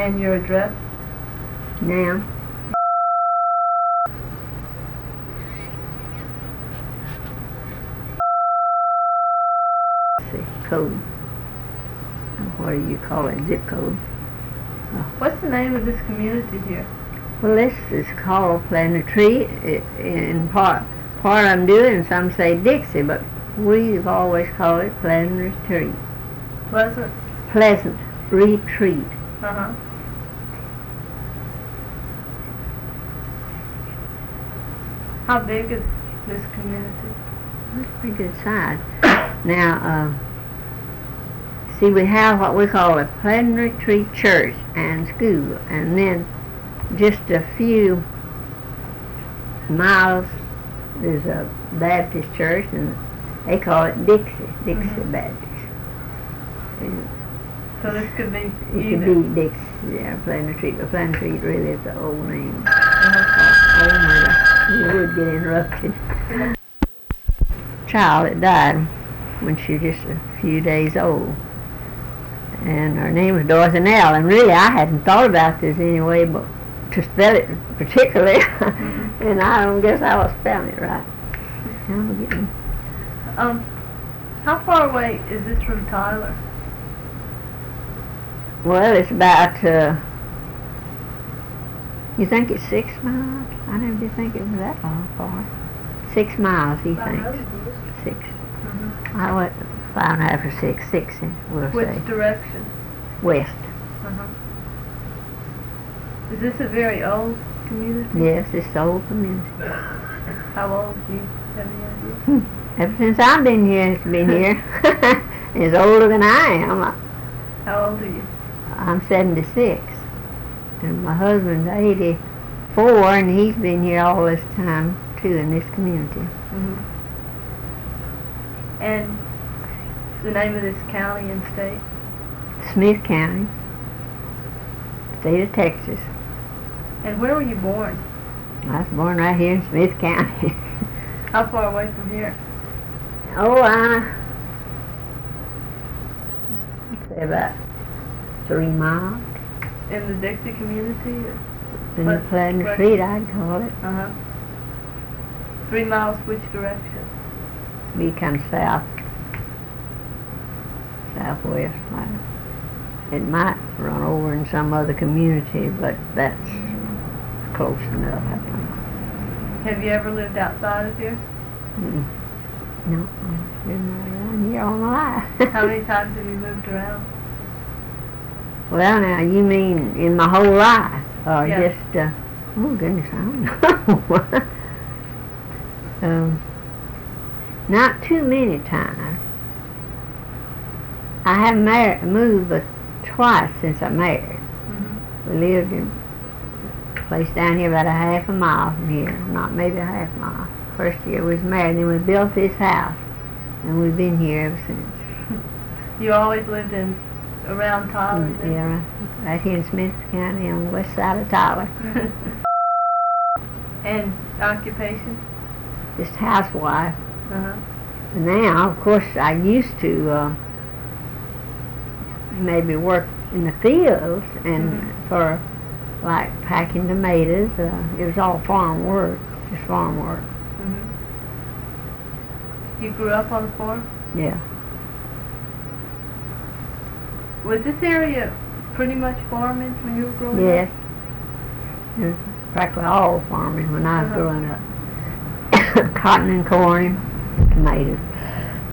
And your address? Now, let's see, code. What do you call it? Zip code. What's the name of this community here? Well, this is called Pleasant Retreat. In part I'm doing, and some say Dixie, but we've always called it Pleasant Retreat. Pleasant? Pleasant Retreat. Uh-huh. How big is this community? That's a pretty good size. Now, see, we have what we call a Pleasant Retreat Church and school, and then just a few miles there's a Baptist church, and they call it Dixie Baptist. And so this could be it either. could be Dixie, yeah, Pleasant Retreat, but Pleasant Retreat really is the old name. Uh-huh. Oh my God, you would get interrupted. Child that died when she was just a few days old, and her name was Dorothy Nell, and really I hadn't thought about this anyway, but to spell it particularly, and I don't guess I was spelling it right. I'm getting. How far away is this from Tyler? Well, it's about, you think it's 6 miles? I never did think it was that long far. 6 miles, he thinks. 6. I went 5.5 or 6. 6, we'll Which say. direction? West. Uh-huh. Is this a very old community? Yes, it's the old community. How old do you have any idea? Ever since I've been here, it's been here. It's older than I am. How old are you? I'm 76. And my husband's 84, and he's been here all this time, too, in this community. Mm-hmm. And the name of this county and state? Smith County, state of Texas. And where were you born? I was born right here in Smith County. How far away from here? Oh, I'd say about 3 miles. In the Dixie community? Or? In the Pleasant Retreat, I'd call it. Uh-huh. 3 miles which direction? Be kind of southwest. It might run over in some other community, but that's close enough, I think. Have you ever lived outside of here? Mm-mm. No, I've been around here all my life. How many times have you moved around? Well, now, you mean in my whole life? Or Yeah. just, oh goodness, I don't know. Not too many times. I have moved but twice since I married. Mm-hmm. We lived in a place down here about a half a mile from here, not maybe a half mile. First year we was married, and we built this house, and we've been here ever since. You always lived around Tyler? then? Yeah, right here in Smith County on the west side of Tyler. And occupation? Just housewife. Uh-huh. Now, of course, I used to maybe work in the fields and for like packing tomatoes. It was all farm work, just farm work. Mm-hmm. You grew up on a farm? Yeah. Was this area pretty much farming when you were growing Yes. up? It was practically all farming when I was Uh-huh. growing up. Cotton and corn, tomatoes.